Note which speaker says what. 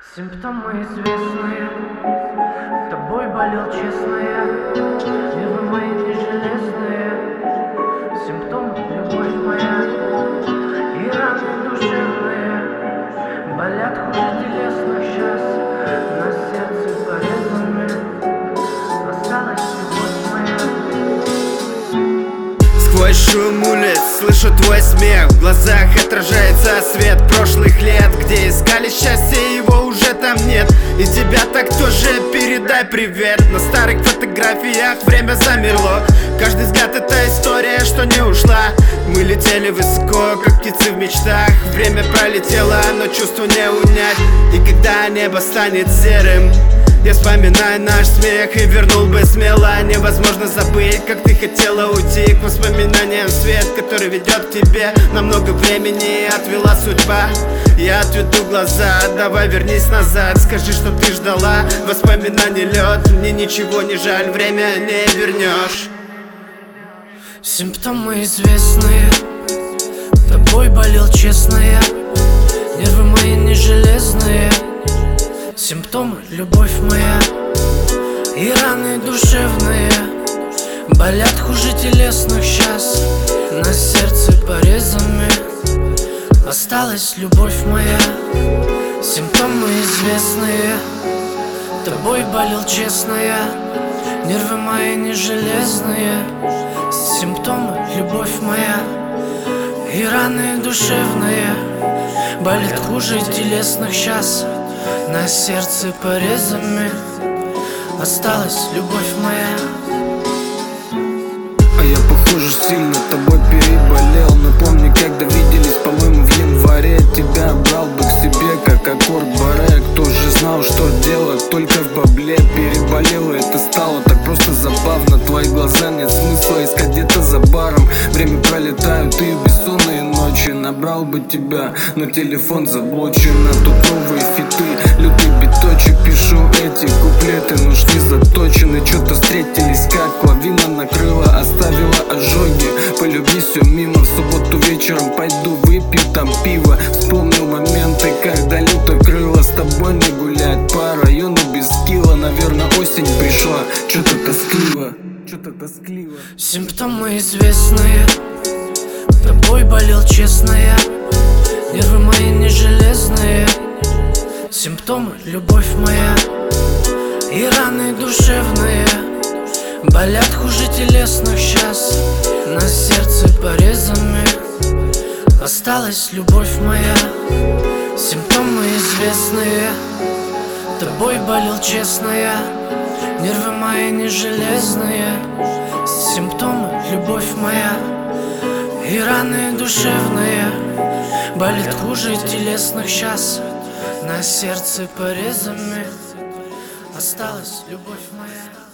Speaker 1: Симптомы известные, тобой болел, честно я. Нервы мои не железные. Симптом — любовь моя. И раны душевные болят хуже телесных сейчас. На сердце порезами осталась любовь моя.
Speaker 2: Сквозь шум улиц слышу твой смех. В глазах отражается свет прошлых лет, где искали счастье, его уже там нет. И тебя так тоже передай привет. На старых фотографиях время замерло. Каждый взгляд — это история, что не ушла. Мы летели высоко, как птицы в мечтах. Время пролетело, но чувство не унять. И когда небо станет серым, я вспоминаю наш смех и вернул бы смело. Невозможно забыть, как ты хотела уйти к воспоминаниям. Свет, который ведет к тебе, на много времени отвела судьба. Я отведу глаза, давай вернись назад. Скажи, что ты ждала, воспоминаний лед. Мне ничего не жаль, время не вернешь.
Speaker 1: Симптомы известные, тобой болел, честно я. Нервы мои не железные. Симптомы — любовь моя. И раны душевные болят хуже телесных сейчас. На сердце порезами осталась любовь моя. Симптомы известные, тобой болел, честно я. Нервы мои не железные. Симптомы — любовь моя. И раны душевные болят хуже телесных сейчас. На сердце порезами осталась любовь моя.
Speaker 3: А я, похоже, сильно тобой переболел. Но помни, когда виделись, по-моему, в январе. Тебя брал бы к себе, как аккорд баре. Кто же знал, что делать только в бабле. Переболел, и это стало так просто забавно. Твои глаза, нет смысла искать где-то за баром. Время пролетают и бессонные ночи. Набрал бы тебя, но телефон заблочен. А тут новые фиты, лютый биточек. Пишу эти куплеты, но уж не заточены. Чё-то встретились, как лавина накрыла, оставила ожоги. Полюби все мимо, в субботу вечером пойду выпью там пиво. Вспомнил моменты, когда люто крыло. С тобой не гулять по району без скилла. Наверное, осень пришла, чё-то тоскливо.
Speaker 1: Симптомы известные, тобой болел, честно я. Нервы мои не железные. Симптомы — любовь моя. И раны душевные болят хуже телесных сейчас. На сердце порезами осталась любовь моя. Симптомы известные, тобой болел, честно я. Нервы мои не железные. Симптомы — любовь моя. И раны душевные болят хуже телесных сейчас. На сердце порезами осталась любовь моя.